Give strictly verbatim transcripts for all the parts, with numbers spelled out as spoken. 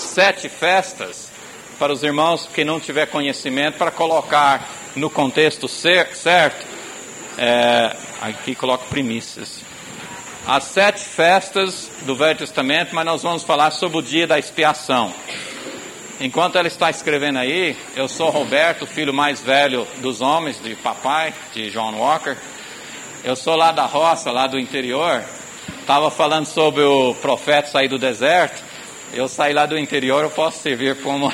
sete festas, para os irmãos que não tiver conhecimento, para colocar no contexto certo, é, aqui coloco primícias. As sete festas do Velho Testamento, mas nós vamos falar sobre o dia da expiação. Enquanto ela está escrevendo aí, eu sou Roberto, filho mais velho dos homens, de papai, de John Walker. Eu sou lá da roça, lá do interior. Estava falando sobre o profeta sair do deserto. Eu saí lá do interior, eu posso servir como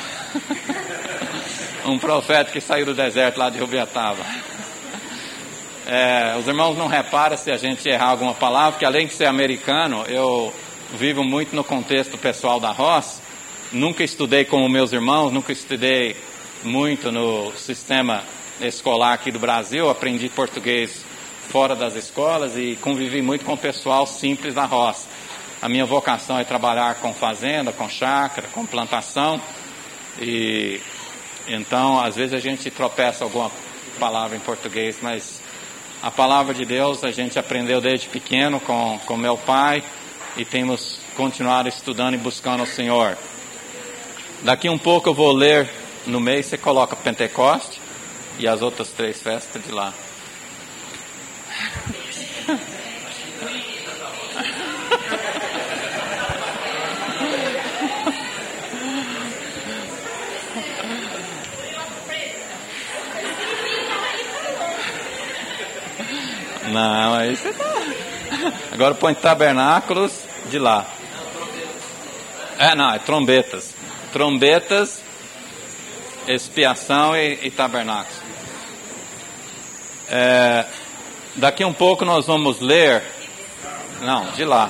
um profeta que saiu do deserto lá de Rubiataba. É, os irmãos não reparam se a gente errar alguma palavra, porque além de ser americano, eu vivo muito no contexto pessoal da roça. Nunca estudei como meus irmãos, nunca estudei muito no sistema escolar aqui do Brasil. Aprendi português fora das escolas e convivi muito com o pessoal simples da roça. A minha vocação é trabalhar com fazenda, com chácara, com plantação. E então, às vezes a gente tropeça alguma palavra em português, mas a palavra de Deus a gente aprendeu desde pequeno com, com meu pai e temos continuado estudando e buscando o Senhor. Daqui um pouco eu vou ler no meio, você coloca Pentecoste e as outras três festas de lá. Não, aí você tá. Agora põe tabernáculos de lá. É, não, é trombetas. Trombetas, expiação e, e tabernáculos. É, daqui um pouco nós vamos ler. Não, de lá.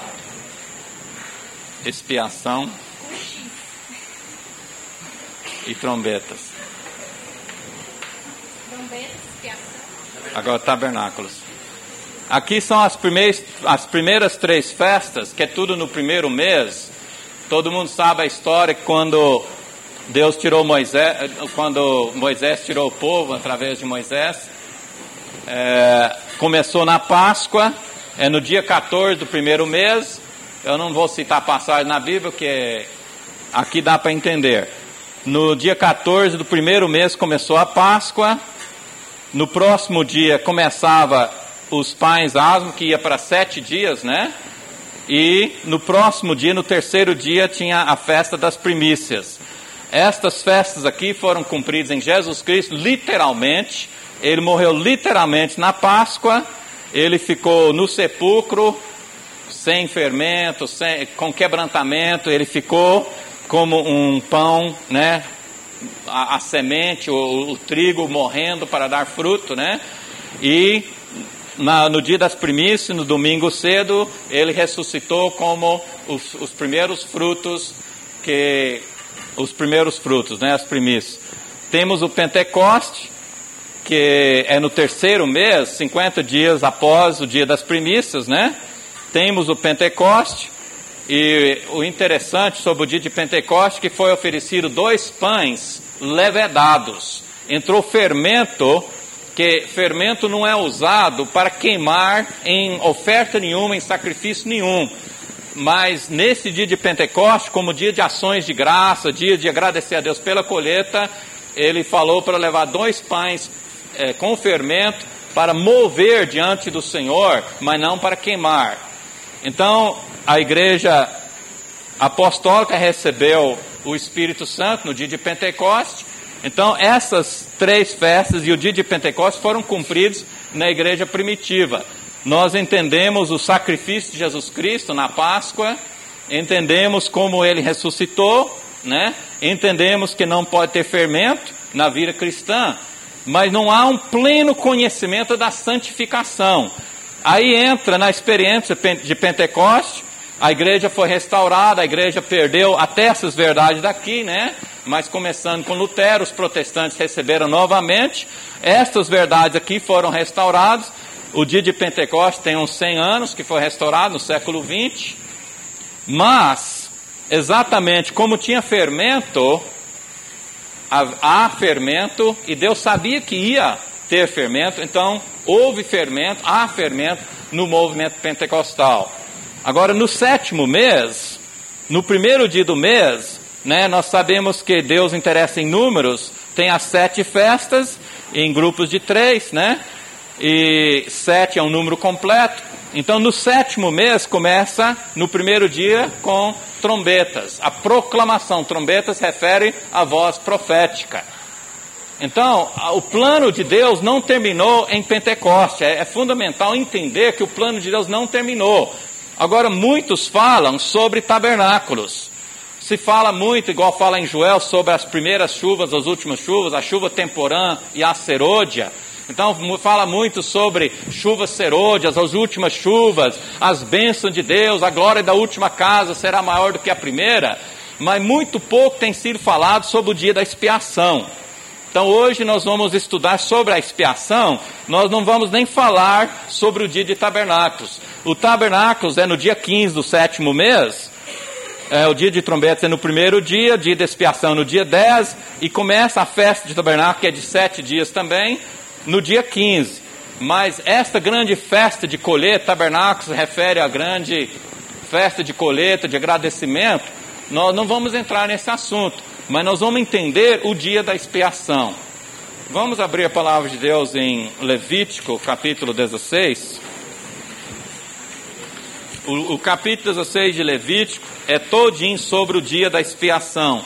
Expiação e trombetas. Trombetas, expiação. Agora tabernáculos. Aqui são as primeiras, as primeiras três festas, que é tudo no primeiro mês. Todo mundo sabe a história que quando Deus tirou Moisés, quando Moisés tirou o povo através de Moisés, é, começou na Páscoa, é no dia quatorze do primeiro mês. Eu não vou citar passagem na Bíblia, porque aqui dá para entender. No dia quatorze do primeiro mês começou a Páscoa. No próximo dia começava os pães asmos, que ia para sete dias, né? E no próximo dia, no terceiro dia, tinha a festa das primícias. Estas festas aqui foram cumpridas em Jesus Cristo, literalmente. Ele morreu literalmente na Páscoa. Ele ficou no sepulcro, sem fermento, sem, com quebrantamento. Ele ficou como um pão, né? A, a semente, o, o trigo morrendo para dar fruto, né? E Na, no dia das primícias, no domingo cedo, ele ressuscitou como os, os primeiros frutos, que, os primeiros frutos, né, as primícias. Temos o Pentecoste, que é no terceiro mês, cinquenta dias após o dia das primícias, né? Temos o Pentecoste, e o interessante sobre o dia de Pentecoste, que foi oferecido dois pães levedados. Entrou fermento, que fermento não é usado para queimar em oferta nenhuma, em sacrifício nenhum. Mas nesse dia de Pentecoste, como dia de ações de graça, dia de agradecer a Deus pela colheita, ele falou para levar dois pães é, com fermento para mover diante do Senhor, mas não para queimar. Então, a igreja apostólica recebeu o Espírito Santo no dia de Pentecoste. Então, essas três festas e o dia de Pentecostes foram cumpridos na igreja primitiva. Nós entendemos o sacrifício de Jesus Cristo na Páscoa, entendemos como ele ressuscitou, né? Entendemos que não pode ter fermento na vida cristã, mas não há um pleno conhecimento da santificação. Aí entra na experiência de Pentecostes, a igreja foi restaurada, a igreja perdeu até essas verdades daqui, né? Mas começando com Lutero, os protestantes receberam novamente. Estas verdades aqui foram restauradas. O dia de Pentecostes tem uns cem anos que foi restaurado, no século vinte. Mas, exatamente como tinha fermento, há fermento, e Deus sabia que ia ter fermento, então houve fermento, há fermento no movimento pentecostal. Agora, no sétimo mês, no primeiro dia do mês, né? Nós sabemos que Deus interessa em números, tem as sete festas em grupos de três, né? E sete é um número completo. Então no sétimo mês começa no primeiro dia com trombetas. A proclamação, trombetas refere à voz profética. Então o plano de Deus não terminou em Pentecoste. É, é fundamental entender que o plano de Deus não terminou. Agora muitos falam sobre tabernáculos. Se fala muito, igual fala em Joel, sobre as primeiras chuvas, as últimas chuvas, a chuva temporã e a serôdia. Então fala muito sobre chuvas serôdias, as últimas chuvas, as bênçãos de Deus, a glória da última casa será maior do que a primeira. Mas muito pouco tem sido falado sobre o dia da expiação. Então hoje nós vamos estudar sobre a expiação, nós não vamos nem falar sobre o dia de tabernáculos. O tabernáculos é no dia quinze do sétimo mês. É, o dia de trombetas é no primeiro dia, o dia de expiação no dia dez, e começa a festa de tabernáculo, que é de sete dias também, no dia quinze. Mas esta grande festa de colheita, tabernáculo, se refere à grande festa de colheita, de agradecimento. Nós não vamos entrar nesse assunto, mas nós vamos entender o dia da expiação. Vamos abrir a palavra de Deus em Levítico, capítulo dezesseis. O, o capítulo dezesseis de Levítico é todinho sobre o dia da expiação.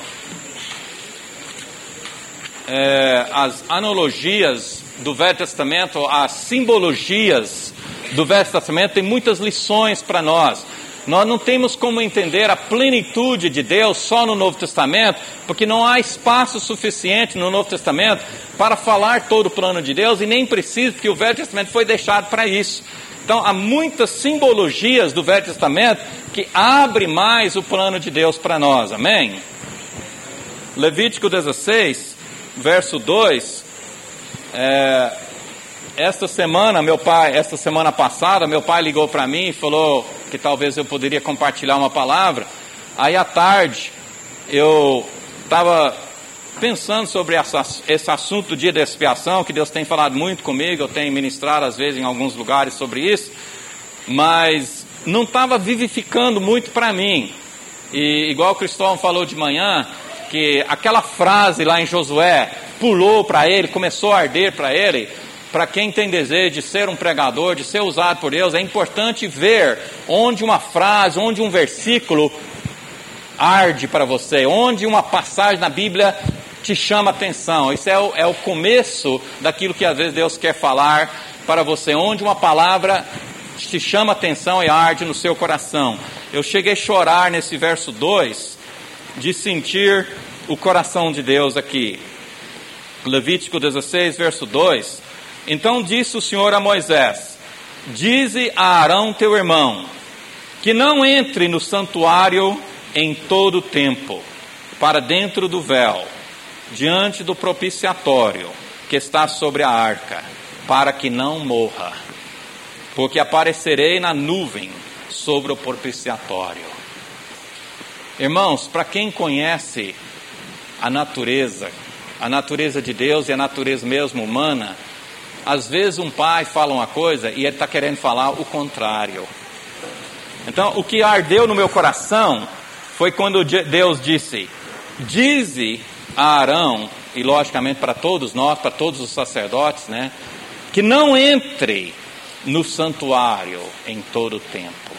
É, as analogias do Velho Testamento, as simbologias do Velho Testamento tem muitas lições para nós. Nós não temos como entender a plenitude de Deus só no Novo Testamento, porque não há espaço suficiente no Novo Testamento para falar todo o plano de Deus, e nem precisa, porque o Velho Testamento foi deixado para isso. Então há muitas simbologias do Velho Testamento que abrem mais o plano de Deus para nós, amém? Levítico dezesseis, verso dois, é, esta semana, meu pai, esta semana passada, meu pai ligou para mim e falou que talvez eu poderia compartilhar uma palavra. Aí à tarde, eu estava pensando sobre essa, esse assunto do dia da expiação, que Deus tem falado muito comigo, eu tenho ministrado às vezes em alguns lugares sobre isso, mas não estava vivificando muito para mim. E igual o Cristóvão falou de manhã, que aquela frase lá em Josué pulou para ele, começou a arder para ele. Para quem tem desejo de ser um pregador, de ser usado por Deus, é importante ver onde uma frase, onde um versículo arde para você, onde uma passagem na Bíblia te chama a atenção. Isso é o, é o começo daquilo que às vezes Deus quer falar para você, onde uma palavra te chama a atenção e arde no seu coração. Eu cheguei a chorar nesse verso dois, de sentir o coração de Deus aqui. Levítico dezesseis, verso dois. Então disse o Senhor a Moisés: dize a Arão teu irmão, que não entre no santuário em todo o tempo, para dentro do véu, diante do propiciatório, que está sobre a arca, para que não morra, porque aparecerei na nuvem sobre o propiciatório. Irmãos, para quem conhece a natureza, a natureza de Deus e a natureza mesmo humana, às vezes um pai fala uma coisa e ele está querendo falar o contrário. Então, o que ardeu no meu coração foi quando Deus disse: dize a Arão, e logicamente para todos nós, para todos os sacerdotes, né, que não entre no santuário em todo o tempo.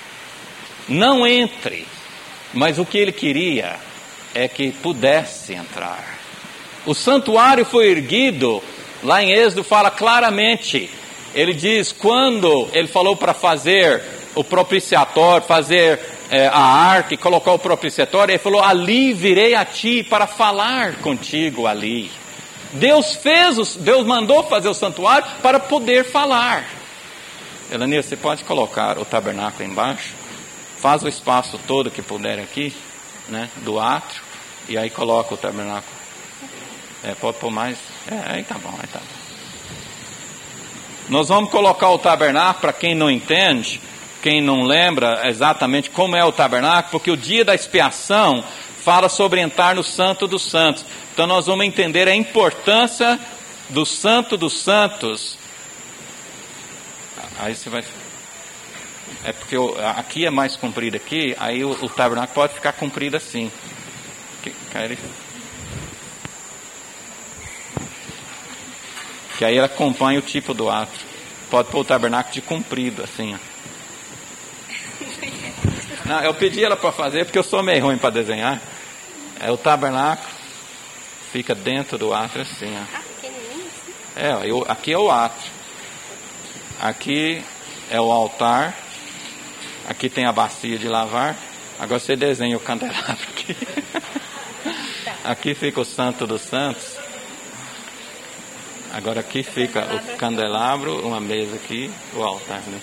Não entre, mas o que ele queria é que pudesse entrar. O santuário foi erguido. Lá em Êxodo fala claramente, ele diz, quando ele falou para fazer o propiciatório, fazer é, a arca e colocar o propiciatório, ele falou: ali virei a ti para falar contigo ali. Deus fez, o, Deus mandou fazer o santuário para poder falar. Elania, você pode colocar o tabernáculo embaixo? Faz o espaço todo que puder aqui, né, do átrio, e aí coloca o tabernáculo. É, pode pôr mais. É, aí tá bom, aí tá bom. Nós vamos colocar o tabernáculo, para quem não entende, quem não lembra exatamente como é o tabernáculo, porque o dia da expiação fala sobre entrar no Santo dos Santos. Então nós vamos entender a importância do Santo dos Santos. Aí você vai... É porque eu, aqui é mais comprido aqui, aí o, o tabernáculo pode ficar comprido assim. Que aí, ele... que aí ele acompanha o tipo do átrio. Pode pôr o tabernáculo de comprido, assim, ó. Não, eu pedi ela para fazer porque eu sou meio ruim para desenhar. É o tabernáculo, fica dentro do átrio assim, ó. Ah, pequenininho assim? É, eu, aqui é o átrio. Aqui é o altar. Aqui tem a bacia de lavar. Agora você desenha o candelabro aqui. Aqui fica o Santo dos Santos. Agora aqui fica o candelabro, uma mesa aqui, o altar, né?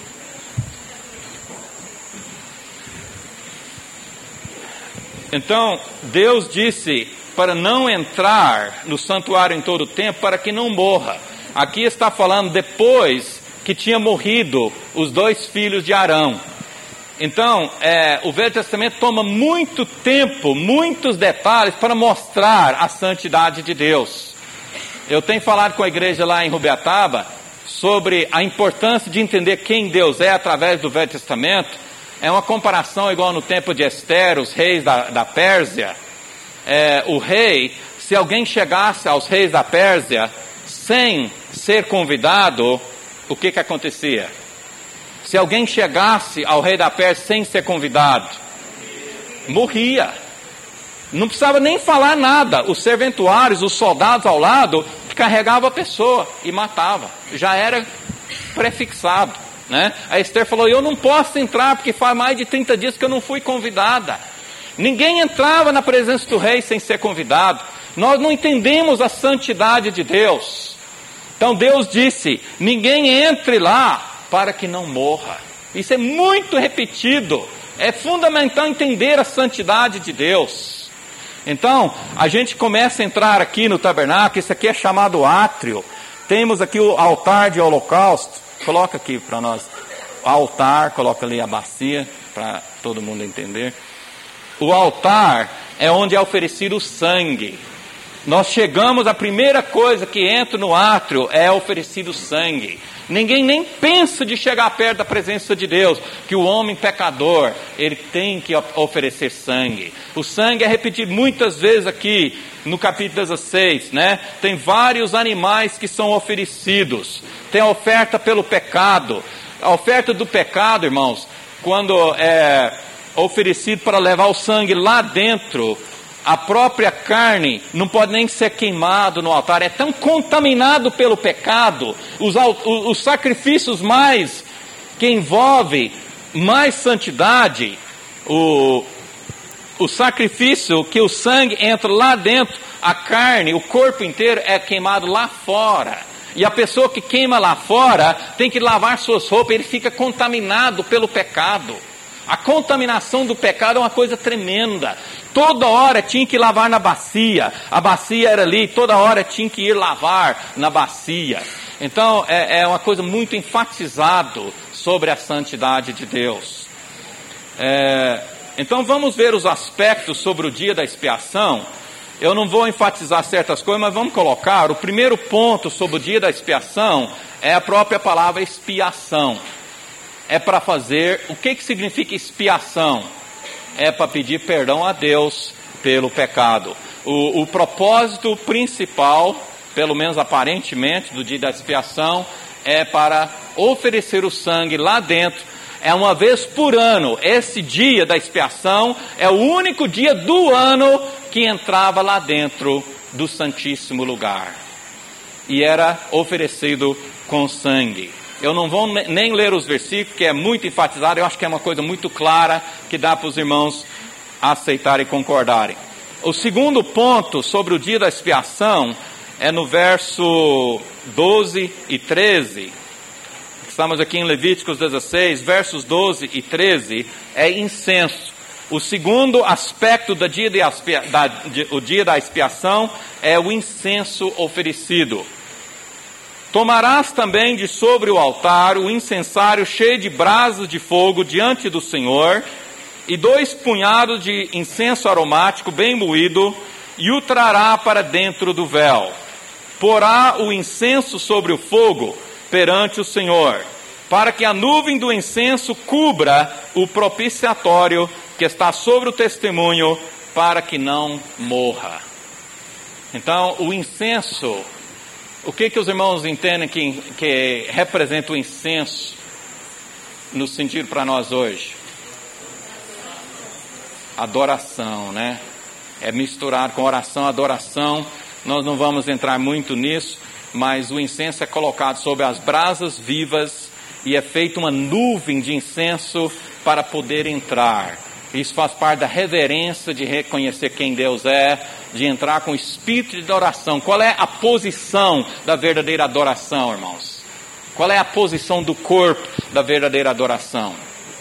Então, Deus disse para não entrar no santuário em todo o tempo, para que não morra. Aqui está falando depois que tinha morrido os dois filhos de Arão. Então, é, o Velho Testamento toma muito tempo, muitos detalhes para mostrar a santidade de Deus. Eu tenho falado com a igreja lá em Rubiataba sobre a importância de entender quem Deus é através do Velho Testamento. É uma comparação igual no tempo de Ester, os reis da, da Pérsia. É, o rei, se alguém chegasse aos reis da Pérsia sem ser convidado, o que que acontecia? Se alguém chegasse ao rei da Pérsia sem ser convidado, morria. Não precisava nem falar nada. Os serventuários, os soldados ao lado, carregavam a pessoa e matava. Já era prefixado, né? A Esther falou, eu não posso entrar porque faz mais de trinta dias que eu não fui convidada. Ninguém entrava na presença do rei sem ser convidado. Nós não entendemos a santidade de Deus. Então Deus disse, ninguém entre lá para que não morra. Isso é muito repetido. É fundamental entender a santidade de Deus. Então, a gente começa a entrar aqui no tabernáculo. Isso aqui é chamado átrio. Temos aqui o altar de holocausto. Coloca aqui para nós. Altar, coloca ali a bacia para todo mundo entender. O altar é onde é oferecido o sangue. Nós chegamos, a primeira coisa que entra no átrio é oferecido sangue. Ninguém nem pensa de chegar perto da presença de Deus, que o homem pecador, ele tem que oferecer sangue. O sangue é repetido muitas vezes aqui no capítulo dezesseis, né? Tem vários animais que são oferecidos. Tem a oferta pelo pecado. A oferta do pecado, irmãos, quando é oferecido para levar o sangue lá dentro, a própria carne não pode nem ser queimado no altar, é tão contaminado pelo pecado. Os, os sacrifícios mais que envolvem mais santidade, o, o sacrifício que o sangue entra lá dentro, a carne, o corpo inteiro é queimado lá fora. E a pessoa que queima lá fora tem que lavar suas roupas, ele fica contaminado pelo pecado. A contaminação do pecado é uma coisa tremenda. Toda hora tinha que lavar na bacia. A bacia era ali, toda hora tinha que ir lavar na bacia. Então é, é uma coisa muito enfatizado sobre a santidade de Deus. É, então vamos ver os aspectos sobre o dia da expiação. Eu não vou enfatizar certas coisas, mas vamos colocar. O primeiro ponto sobre o dia da expiação é a própria palavra expiação. É para fazer, o que que significa expiação? É para pedir perdão a Deus pelo pecado. O, o propósito principal, pelo menos aparentemente, do dia da expiação, é para oferecer o sangue lá dentro. É uma vez por ano. Esse dia da expiação é o único dia do ano que entrava lá dentro do Santíssimo Lugar. E era oferecido com sangue. Eu não vou nem ler os versículos, que é muito enfatizado. Eu acho que é uma coisa muito clara que dá para os irmãos aceitarem e concordarem. O segundo ponto sobre o dia da expiação é no verso doze e treze. Estamos aqui em Levíticos dezesseis, versos doze e treze, é incenso. O segundo aspecto do dia, de expia, da, de, o dia da expiação é o incenso oferecido. Tomarás também de sobre o altar o incensário cheio de brasas de fogo diante do Senhor, e dois punhados de incenso aromático bem moído, e o trará para dentro do véu. Porá o incenso sobre o fogo perante o Senhor, para que a nuvem do incenso cubra o propiciatório que está sobre o testemunho para que não morra. Então, o incenso, o que, que os irmãos entendem que, que representa o incenso no sentido para nós hoje? Adoração, né? É misturado com oração, adoração. Nós não vamos entrar muito nisso, mas o incenso é colocado sobre as brasas vivas e é feita uma nuvem de incenso para poder entrar. Isso faz parte da reverência de reconhecer quem Deus é, de entrar com o espírito de adoração. Qual é a posição da verdadeira adoração, irmãos? Qual é a posição do corpo da verdadeira adoração?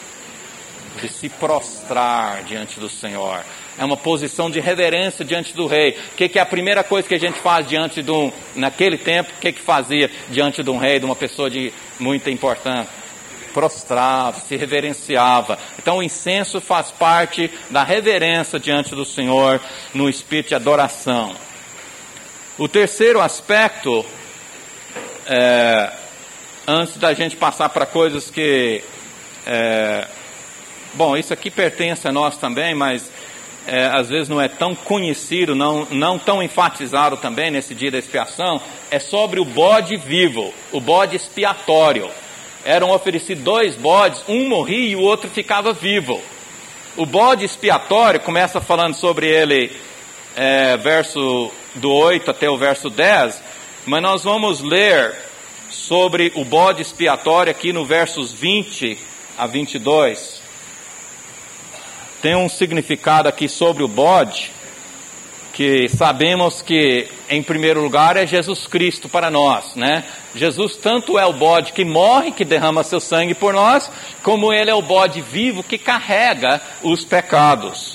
De se prostrar diante do Senhor. É uma posição de reverência diante do rei. O que, que é a primeira coisa que a gente faz diante de um, naquele tempo, o que, que fazia diante de um rei, de uma pessoa de muita importância? Prostrava, se reverenciava. Então o incenso faz parte da reverência diante do Senhor, no espírito de adoração. O terceiro aspecto, é, antes da gente passar para coisas que... É, bom, isso aqui pertence a nós também, mas... É, às vezes não é tão conhecido, não, não tão enfatizado também nesse dia da expiação, é sobre o bode vivo, o bode expiatório. Eram oferecidos dois bodes, um morria e o outro ficava vivo. O bode expiatório, começa falando sobre ele, é, verso do oito até o verso dez, mas nós vamos ler sobre o bode expiatório aqui no versos vinte a vinte e dois. Tem um significado aqui sobre o bode, que sabemos que, em primeiro lugar, é Jesus Cristo para nós, né? Jesus tanto é o bode que morre, que derrama seu sangue por nós, como ele é o bode vivo que carrega os pecados.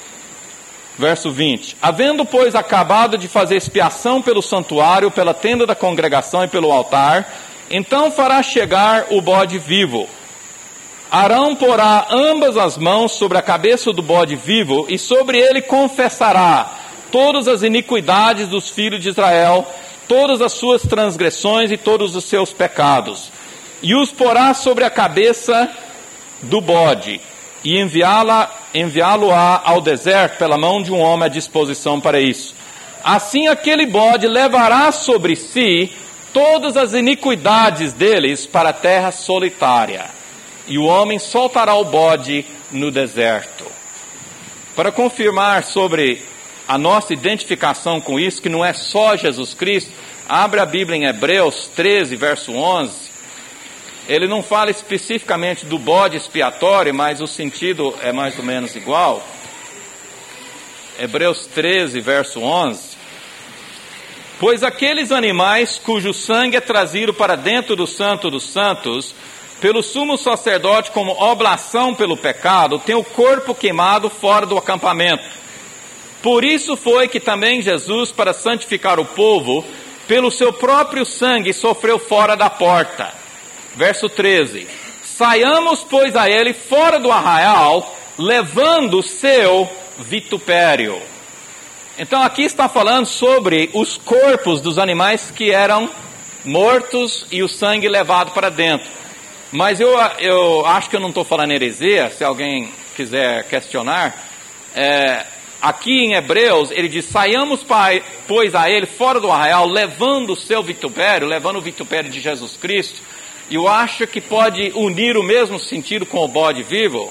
Verso vinte. Havendo, pois, acabado de fazer expiação pelo santuário, pela tenda da congregação e pelo altar, então fará chegar o bode vivo. Arão porá ambas as mãos sobre a cabeça do bode vivo e sobre ele confessará todas as iniquidades dos filhos de Israel, todas as suas transgressões e todos os seus pecados. E os porá sobre a cabeça do bode e enviá-la, enviá-lo-á ao deserto pela mão de um homem à disposição para isso. Assim aquele bode levará sobre si todas as iniquidades deles para a terra solitária. E o homem soltará o bode no deserto. Para confirmar sobre a nossa identificação com isso, que não é só Jesus Cristo, abre a Bíblia em Hebreus treze, verso onze. Ele não fala especificamente do bode expiatório, mas o sentido é mais ou menos igual. Hebreus treze, verso onze. Pois aqueles animais cujo sangue é trazido para dentro do Santo dos Santos, pelo sumo sacerdote como oblação pelo pecado, tem o corpo queimado fora do acampamento. Por isso foi que também Jesus, para santificar o povo, pelo seu próprio sangue sofreu fora da porta. Verso treze. Saiamos, pois, a ele fora do arraial, levando o seu vitupério. Então aqui está falando sobre os corpos dos animais que eram mortos e o sangue levado para dentro. Mas eu, eu acho que eu não estou falando heresia, se alguém quiser questionar. É, aqui em Hebreus, ele diz, saiamos, pois, a ele fora do arraial, levando o seu vitupério, levando o vitupério de Jesus Cristo. E eu acho que pode unir o mesmo sentido com o bode vivo.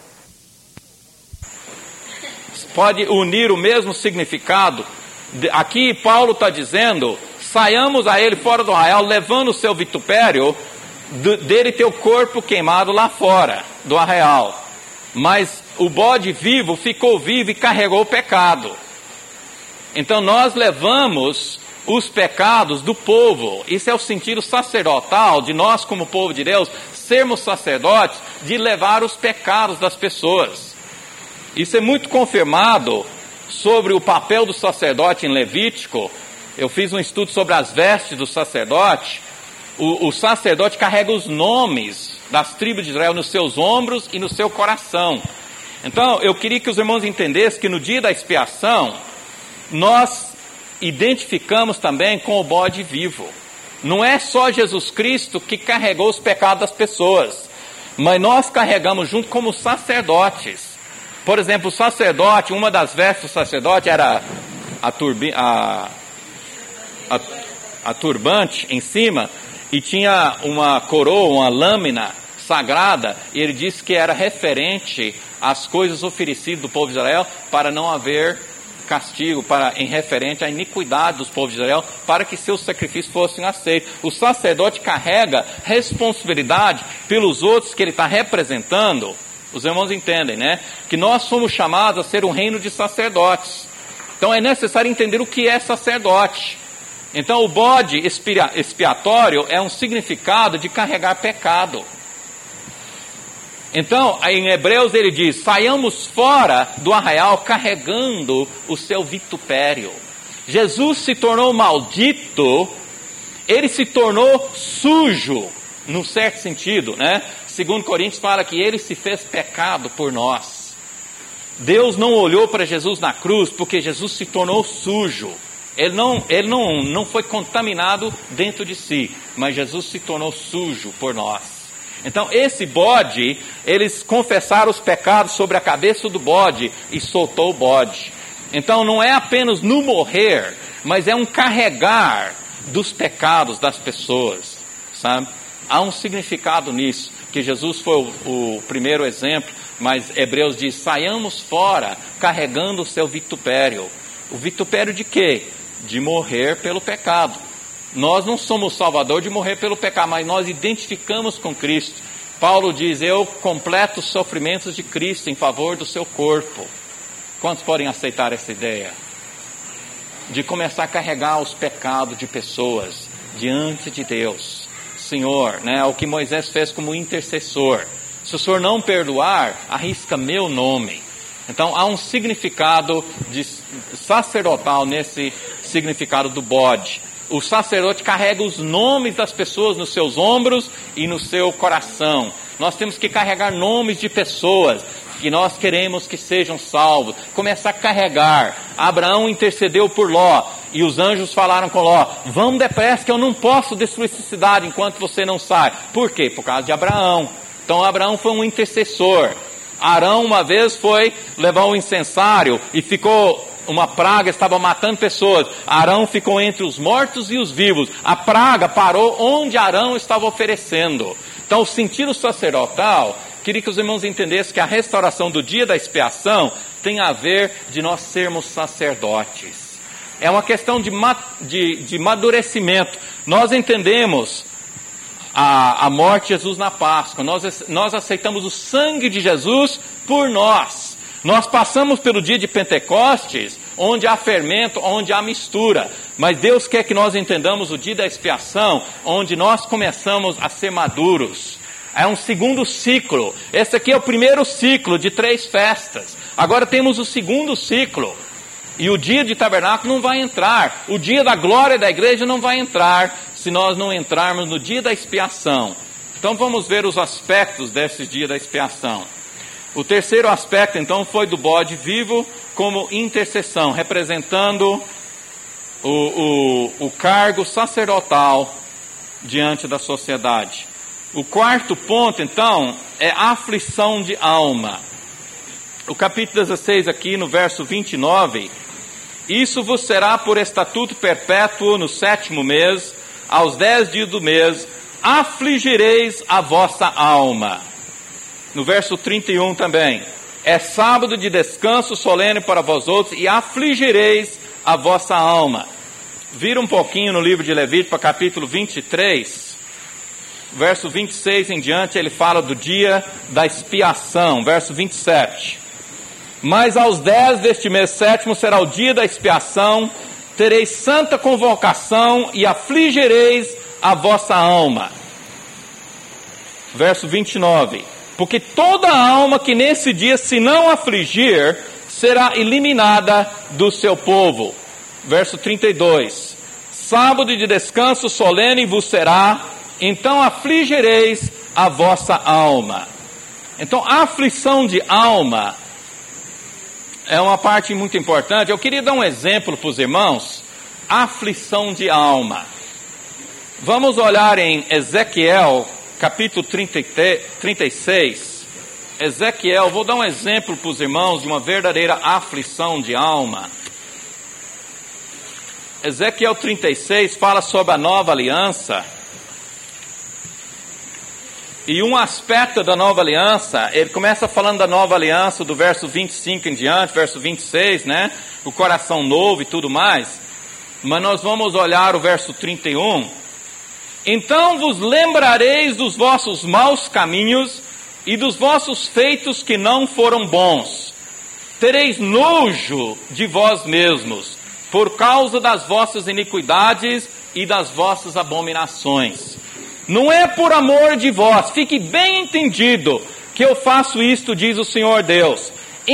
Pode unir o mesmo significado. Aqui Paulo está dizendo, saiamos a ele fora do arraial, levando o seu vitupério, dele ter o corpo queimado lá fora do arraial. Mas o bode vivo ficou vivo e carregou o pecado. Então nós levamos os pecados do povo. Isso é o sentido sacerdotal de nós como povo de Deus, sermos sacerdotes, de levar os pecados das pessoas. Isso é muito confirmado sobre o papel do sacerdote em Levítico. Eu fiz um estudo sobre as vestes do sacerdote. O, o sacerdote carrega os nomes das tribos de Israel nos seus ombros e no seu coração. Então, eu queria que os irmãos entendessem que no dia da expiação, nós identificamos também com o bode vivo. Não é só Jesus Cristo que carregou os pecados das pessoas, mas nós carregamos junto como sacerdotes. Por exemplo, o sacerdote, uma das vestes do sacerdote era a, turbi, a, a, a turbante em cima, e tinha uma coroa, uma lâmina sagrada, e ele disse que era referente às coisas oferecidas do povo de Israel, para não haver castigo, para, em referente à iniquidade dos povos de Israel, para que seus sacrifícios fossem aceitos. O sacerdote carrega responsabilidade pelos outros que ele está representando. Os irmãos entendem, né? Que nós somos chamados a ser um reino de sacerdotes. Então é necessário entender o que é sacerdote. Então o bode expiatório é um significado de carregar pecado. Então, em Hebreus ele diz, saiamos fora do arraial carregando o seu vitupério. Jesus se tornou maldito, ele se tornou sujo, num certo sentido, né? Segundo Coríntios fala que ele se fez pecado por nós. Deus não olhou para Jesus na cruz porque Jesus se tornou sujo. Ele não, ele não, não foi contaminado dentro de si, mas Jesus se tornou sujo por nós. Então esse bode, eles confessaram os pecados sobre a cabeça do bode e soltou o bode. Então não é apenas no morrer, mas é um carregar dos pecados das pessoas, sabe? Há um significado nisso, que Jesus foi o, o primeiro exemplo, mas Hebreus diz, saiamos fora carregando o seu vitupério. O vitupério de quê? De morrer pelo pecado. Nós não somos salvador de morrer pelo pecado, mas nós identificamos com Cristo. Paulo diz, eu completo os sofrimentos de Cristo em favor do seu corpo. Quantos podem aceitar essa ideia? De começar a carregar os pecados de pessoas diante de Deus. Senhor, né, o que Moisés fez como intercessor. Se o Senhor não perdoar, arrisca meu nome. Então há um significado de sacerdotal nesse significado do bode. O sacerdote carrega os nomes das pessoas nos seus ombros e no seu coração. Nós temos que carregar nomes de pessoas que nós queremos que sejam salvos. Começar a carregar. Abraão intercedeu por Ló e os anjos falaram com Ló, vamos depressa que eu não posso destruir essa cidade enquanto você não sai. Por quê? Por causa de Abraão. Então Abraão foi um intercessor. Arão uma vez foi levar um incensário e ficou, uma praga estava matando pessoas. Arão ficou entre os mortos e os vivos. A praga parou onde Arão estava oferecendo. Então o sentido sacerdotal, queria que os irmãos entendessem que a restauração do dia da expiação tem a ver de nós sermos sacerdotes. É uma questão de, de, de amadurecimento. Nós entendemos a, a morte de Jesus na Páscoa. Nós, nós aceitamos o sangue de Jesus por nós. Nós passamos pelo dia de Pentecostes, onde há fermento, onde há mistura. Mas Deus quer que nós entendamos o dia da expiação, onde nós começamos a ser maduros. É um segundo ciclo. Esse aqui é o primeiro ciclo de três festas. Agora temos o segundo ciclo. E o dia de tabernáculo não vai entrar. O dia da glória da igreja não vai entrar se nós não entrarmos no dia da expiação. Então vamos ver os aspectos desse dia da expiação. O terceiro aspecto então foi do bode vivo como intercessão, representando o, o, o cargo sacerdotal diante da sociedade. O quarto ponto então é a aflição de alma. O capítulo dezesseis aqui no verso vinte e nove, isso vos será por estatuto perpétuo no sétimo mês, aos dez dias do mês, afligireis a vossa alma. No verso trinta e um também, é sábado de descanso solene para vós outros, e afligireis a vossa alma. Vira um pouquinho no livro de Levítico, capítulo vinte e três, verso vinte e seis em diante, ele fala do dia da expiação, verso vinte e sete. Mas aos dez deste mês sétimo será o dia da expiação, tereis santa convocação e afligireis a vossa alma. Verso vinte e nove. Porque toda alma que nesse dia se não afligir, será eliminada do seu povo. Verso trinta e dois. Sábado de descanso solene vos será, então afligireis a vossa alma. Então a aflição de alma é uma parte muito importante. Eu queria dar um exemplo para os irmãos. Aflição de alma. Vamos olhar em Ezequiel, capítulo trinta e seis, Ezequiel, vou dar um exemplo para os irmãos de uma verdadeira aflição de alma. Ezequiel trinta e seis fala sobre a nova aliança. E um aspecto da nova aliança, ele começa falando da nova aliança do verso vinte e cinco em diante, verso vinte e seis, né? O coração novo e tudo mais. Mas nós vamos olhar o verso trinta e um. Então vos lembrareis dos vossos maus caminhos e dos vossos feitos que não foram bons. Tereis nojo de vós mesmos, por causa das vossas iniquidades e das vossas abominações. Não é por amor de vós, fique bem entendido que eu faço isto, diz o Senhor Deus.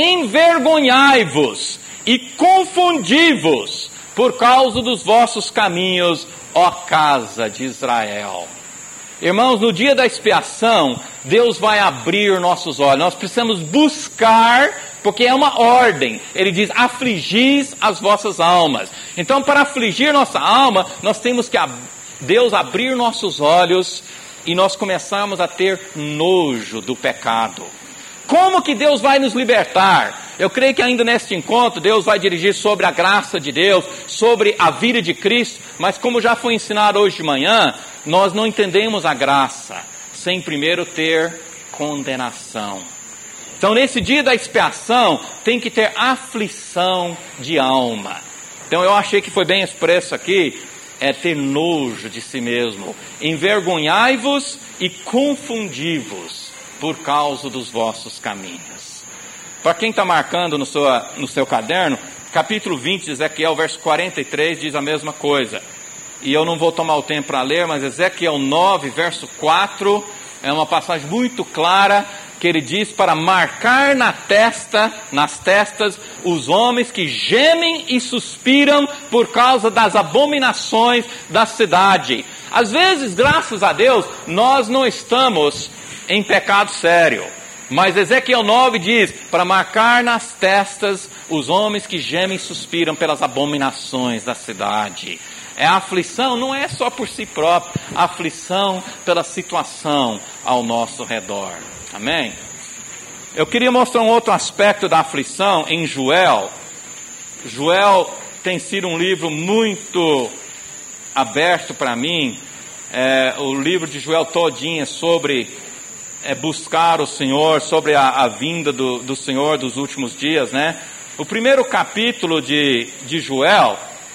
Envergonhai-vos e confundi-vos por causa dos vossos caminhos, ó casa de Israel. Irmãos, no dia da expiação, Deus vai abrir nossos olhos. Nós precisamos buscar, porque é uma ordem. Ele diz, afligis as vossas almas. Então, para afligir nossa alma, nós temos que Deus abrir nossos olhos e nós começamos a ter nojo do pecado. Como que Deus vai nos libertar? Eu creio que ainda neste encontro Deus vai dirigir sobre a graça de Deus, sobre a vida de Cristo, mas como já foi ensinado hoje de manhã, nós não entendemos a graça sem primeiro ter condenação. Então nesse dia da expiação tem que ter aflição de alma. Então eu achei que foi bem expresso aqui, é ter nojo de si mesmo. Envergonhai-vos e confundi-vos por causa dos vossos caminhos. Para quem está marcando no seu, no seu caderno, capítulo vinte de Ezequiel, verso quarenta e três, diz a mesma coisa. E eu não vou tomar o tempo para ler, mas Ezequiel nove, verso quatro, é uma passagem muito clara, que ele diz para marcar na testa, nas testas, os homens que gemem e suspiram por causa das abominações da cidade. Às vezes, graças a Deus, nós não estamos em pecado sério. Mas Ezequiel nove diz, para marcar nas testas os homens que gemem e suspiram pelas abominações da cidade. É a aflição, não é só por si próprio, a aflição pela situação ao nosso redor. Amém? Eu queria mostrar um outro aspecto da aflição em Joel. Joel tem sido um livro muito aberto para mim. É, o livro de Joel todinho é sobre é, buscar o Senhor, sobre a, a vinda do, do Senhor dos últimos dias, né? O primeiro capítulo de, de Joel,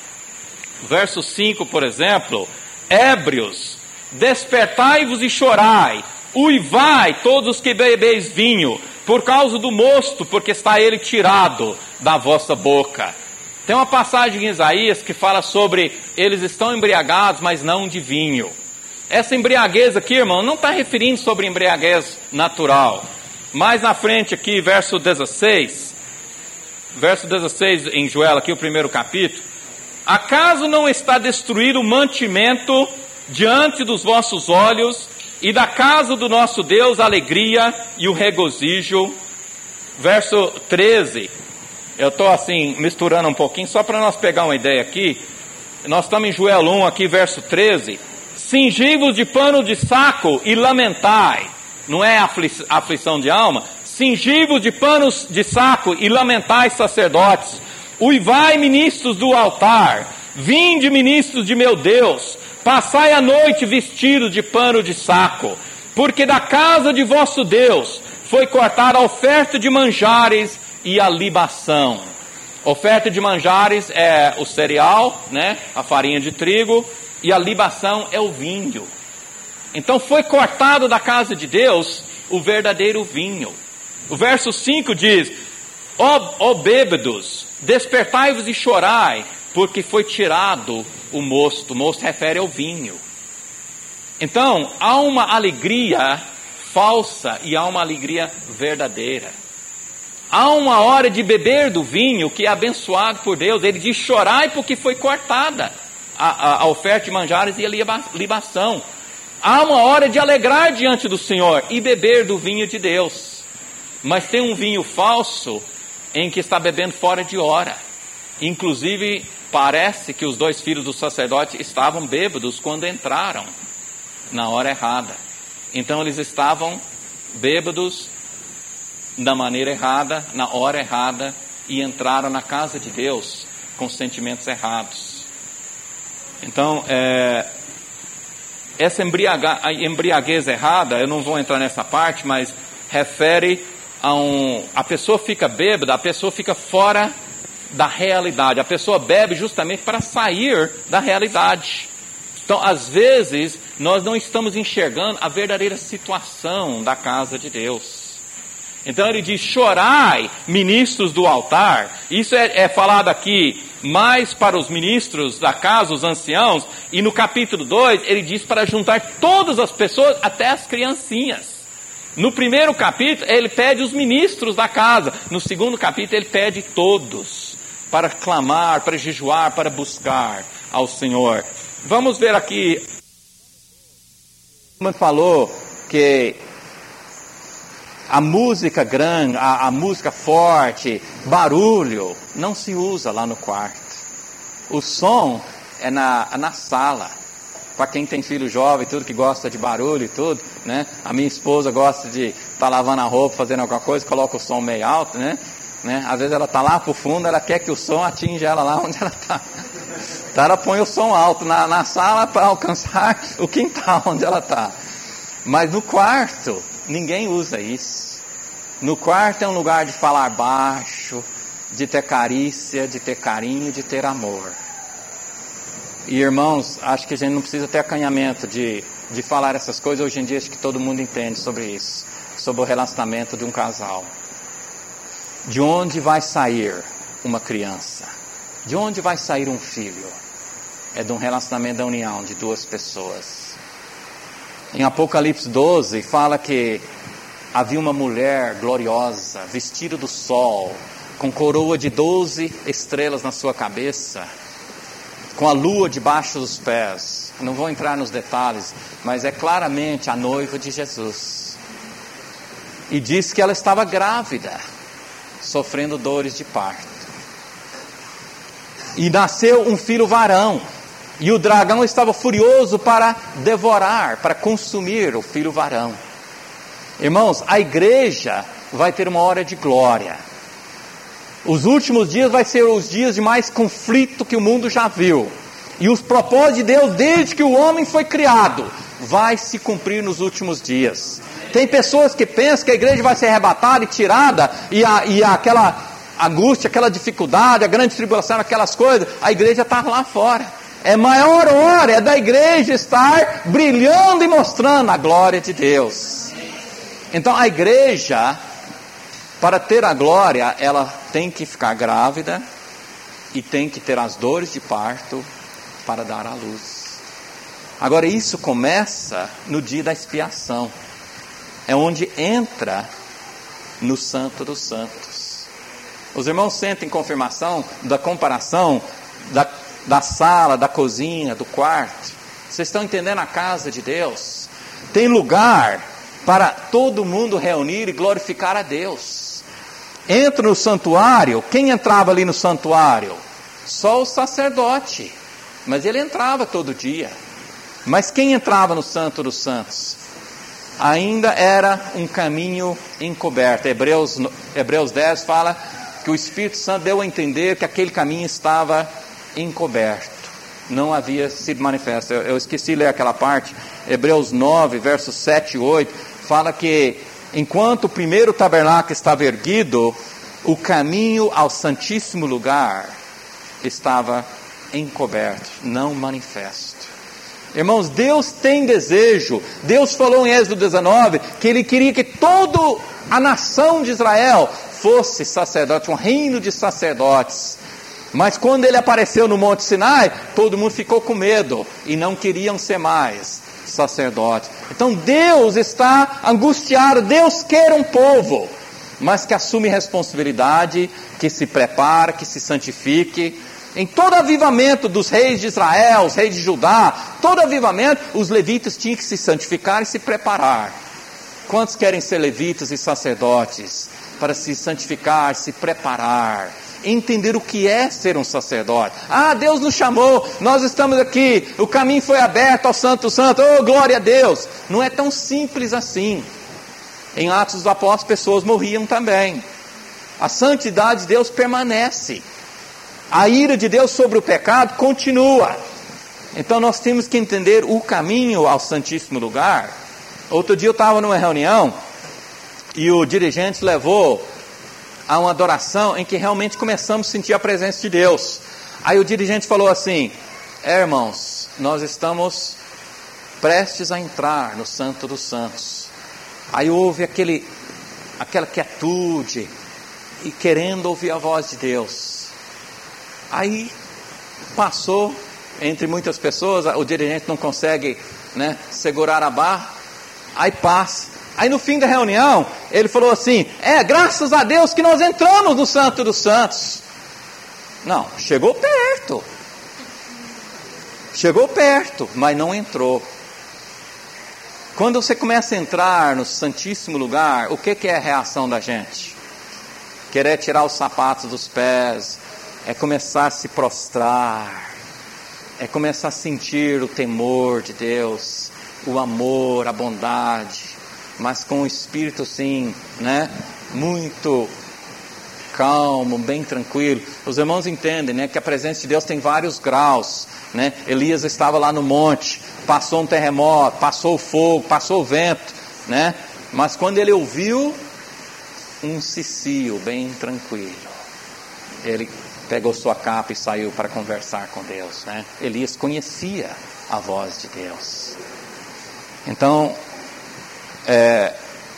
verso cinco, por exemplo, ébrios, despertai-vos e chorai, uivai todos os que bebeis vinho, por causa do mosto, porque está ele tirado da vossa boca. Tem uma passagem em Isaías que fala sobre eles estão embriagados, mas não de vinho. Essa embriaguez aqui, irmão, não está referindo sobre embriaguez natural. Mais na frente aqui, verso dezesseis, verso dezesseis em Joel, aqui o primeiro capítulo. Acaso não está destruído o mantimento diante dos vossos olhos, e da casa do nosso Deus a alegria e o regozijo? Verso treze, eu estou assim misturando um pouquinho, só para nós pegar uma ideia aqui. Nós estamos em Joel um aqui, verso treze. Cingi-vos de pano de saco e lamentai. Não é afli- aflição de alma? Cingi-vos de panos de saco e lamentai, sacerdotes. Uivai, ministros do altar. Vinde, ministros de meu Deus. Passai a noite vestidos de pano de saco, porque da casa de vosso Deus foi cortada a oferta de manjares e a libação. Oferta de manjares é o cereal, né, a farinha de trigo, e a libação é o vinho. Então foi cortado da casa de Deus o verdadeiro vinho. O verso cinco diz, ó, ó bêbados, despertai-vos e chorai, porque foi tirado o mosto. O mosto refere ao vinho. Então, há uma alegria falsa e há uma alegria verdadeira. Há uma hora de beber do vinho que é abençoado por Deus. Ele diz, chorai porque foi cortada a, a, a oferta de manjares e a libação. Há uma hora de alegrar diante do Senhor e beber do vinho de Deus. Mas tem um vinho falso em que está bebendo fora de hora. Inclusive, parece que os dois filhos do sacerdote estavam bêbados quando entraram na hora errada. Então eles estavam bêbados da maneira errada, na hora errada, e entraram na casa de Deus com sentimentos errados. Então, é, essa embriaga, a embriaguez errada, eu não vou entrar nessa parte, mas refere a um... A pessoa fica bêbada, a pessoa fica fora da realidade. A pessoa bebe justamente para sair da realidade. Então, às vezes, nós não estamos enxergando a verdadeira situação da casa de Deus. Então ele diz, chorai, ministros do altar. Isso é, é falado aqui mais para os ministros da casa, os anciãos. E no capítulo dois, ele diz para juntar todas as pessoas, até as criancinhas. No primeiro capítulo, ele pede os ministros da casa. No segundo capítulo, ele pede todos, para clamar, para jejuar, para buscar ao Senhor. Vamos ver aqui, como falou que a música grande, a, a música forte, barulho, não se usa lá no quarto. O som é na, na sala. Para quem tem filho jovem, tudo que gosta de barulho e tudo, né? A minha esposa gosta de estar tá lavando a roupa, fazendo alguma coisa, coloca o som meio alto, né? né? Às vezes ela está lá pro fundo, ela quer que o som atinja ela lá onde ela está. Então ela põe o som alto na, na sala para alcançar o quintal onde ela está. Mas no quarto, ninguém usa isso. No quarto é um lugar de falar baixo, de ter carícia, de ter carinho, de ter amor. E irmãos, acho que a gente não precisa ter acanhamento de, de falar essas coisas. Hoje em dia acho que todo mundo entende sobre isso, sobre o relacionamento de um casal. De onde vai sair uma criança? De onde vai sair um filho? É de um relacionamento da união de duas pessoas. Em Apocalipse doze fala que havia uma mulher gloriosa, vestida do sol, com coroa de doze estrelas na sua cabeça, com a lua debaixo dos pés. Não vou entrar nos detalhes, mas é claramente a noiva de Jesus. E diz que ela estava grávida, sofrendo dores de parto. E nasceu um filho varão. E o dragão estava furioso para devorar, para consumir o filho varão. Irmãos, a igreja vai ter uma hora de glória. Os últimos dias vai ser os dias de mais conflito que o mundo já viu. E os propósitos de Deus, desde que o homem foi criado, vai se cumprir nos últimos dias. Tem pessoas que pensam que a igreja vai ser arrebatada e tirada, e, a, e aquela angústia, aquela dificuldade, a grande tribulação, aquelas coisas, a igreja está lá fora. É maior hora, é da igreja estar brilhando e mostrando a glória de Deus. Então a igreja, para ter a glória, ela tem que ficar grávida e tem que ter as dores de parto para dar à luz. Agora isso começa no dia da expiação. É onde entra no Santo dos Santos. Os irmãos sentem confirmação da comparação da, da sala, da cozinha, do quarto. Vocês estão entendendo a casa de Deus? Tem lugar para todo mundo reunir e glorificar a Deus. Entra no santuário. Quem entrava ali no santuário? Só o sacerdote. Mas ele entrava todo dia. Mas quem entrava no Santo dos Santos? Ainda era um caminho encoberto. Hebreus, Hebreus dez fala que o Espírito Santo deu a entender que aquele caminho estava encoberto. Não havia sido manifesto. Eu, eu esqueci de ler aquela parte. Hebreus nove, versos sete e oito, fala que enquanto o primeiro tabernáculo estava erguido, o caminho ao Santíssimo Lugar estava encoberto, não manifesto. Irmãos, Deus tem desejo. Deus falou em Êxodo dezenove que Ele queria que toda a nação de Israel fosse sacerdote, um reino de sacerdotes. Mas quando Ele apareceu no Monte Sinai, todo mundo ficou com medo e não queriam ser mais sacerdotes. Então Deus está angustiado. Deus quer um povo, mas que assume responsabilidade, que se prepara, que se santifique. Em todo avivamento dos reis de Israel, os reis de Judá, todo avivamento, os levitas tinham que se santificar e se preparar. Quantos querem ser levitas e sacerdotes? Para se santificar, se preparar, entender o que é ser um sacerdote. Ah, Deus nos chamou, nós estamos aqui, o caminho foi aberto ao Santo Santo, oh glória a Deus. Não é tão simples assim. Em Atos dos Apóstolos, pessoas morriam também. A santidade de Deus permanece. A ira de Deus sobre o pecado continua. Então nós temos que entender o caminho ao Santíssimo Lugar. Outro dia eu estava numa reunião e o dirigente levou a uma adoração em que realmente começamos a sentir a presença de Deus. Aí o dirigente falou assim: é, irmãos, nós estamos prestes a entrar no Santo dos Santos. Aí houve aquele, aquela quietude e querendo ouvir a voz de Deus. Aí passou, entre muitas pessoas, o dirigente não consegue, né, segurar a barra, aí passa. Aí no fim da reunião, ele falou assim: é, graças a Deus que nós entramos no Santo dos Santos. Não, chegou perto. Chegou perto, mas não entrou. Quando você começa a entrar no Santíssimo Lugar, o que, que é a reação da gente? Querer tirar os sapatos dos pés, é começar a se prostrar, é começar a sentir o temor de Deus, o amor, a bondade, mas com o espírito assim, né, muito calmo, bem tranquilo. Os irmãos entendem, né, que a presença de Deus tem vários graus, né? Elias estava lá no monte, passou um terremoto, passou o fogo, passou o vento, né? Mas quando ele ouviu um cicio bem tranquilo, ele pegou sua capa e saiu para conversar com Deus, né? Elias conhecia a voz de Deus. Então, é,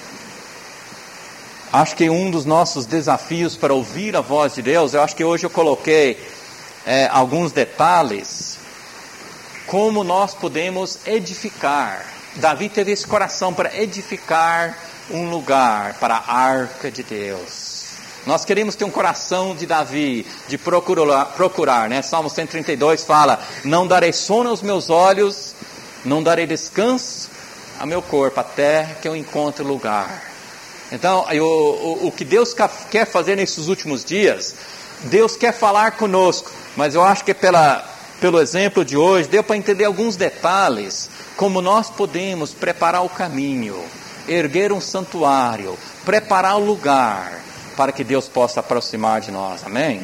acho que um dos nossos desafios para ouvir a voz de Deus, eu acho que hoje eu coloquei é, alguns detalhes, como nós podemos edificar. Davi teve esse coração para edificar um lugar para a arca de Deus. Nós queremos ter um coração de Davi, de procurar, procurar, né? Salmo cento e trinta e dois fala: não darei sono aos meus olhos, não darei descanso ao meu corpo, até que eu encontre lugar. Então, o, o, o que Deus quer fazer nesses últimos dias, Deus quer falar conosco, mas eu acho que pela, pelo exemplo de hoje, deu para entender alguns detalhes, como nós podemos preparar o caminho, erguer um santuário, preparar o lugar, para que Deus possa aproximar de nós, amém?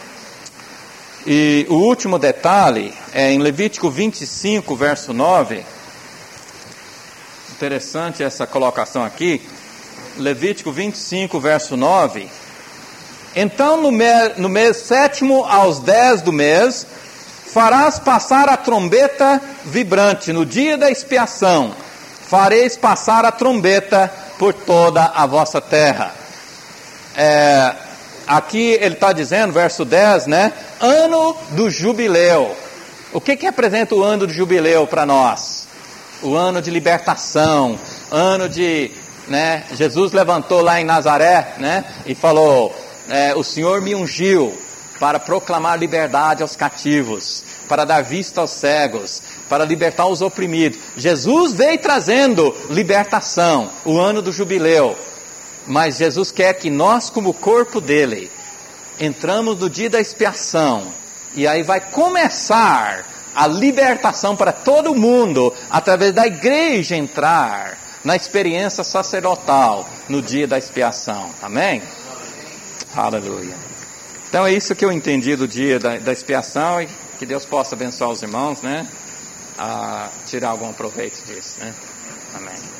E o último detalhe é em Levítico vinte e cinco, verso nove, interessante essa colocação aqui, Levítico vinte e cinco, verso nove, então no mês, no mês sétimo aos dez do mês, farás passar a trombeta vibrante, no dia da expiação, fareis passar a trombeta por toda a vossa terra. É, aqui ele está dizendo, verso dez, né? Ano do jubileu. O que que representa o ano do jubileu para nós? O ano de libertação, ano de, né? Jesus levantou lá em Nazaré, né? E falou, é, o Senhor me ungiu para proclamar liberdade aos cativos, para dar vista aos cegos, para libertar os oprimidos. Jesus veio trazendo libertação, o ano do jubileu. Mas Jesus quer que nós, como corpo dele, entramos no dia da expiação, e aí vai começar a libertação para todo mundo, através da igreja entrar na experiência sacerdotal, no dia da expiação, amém? Aleluia. Então é isso que eu entendi do dia da, da expiação, e que Deus possa abençoar os irmãos, né? A tirar algum proveito disso, né? Amém.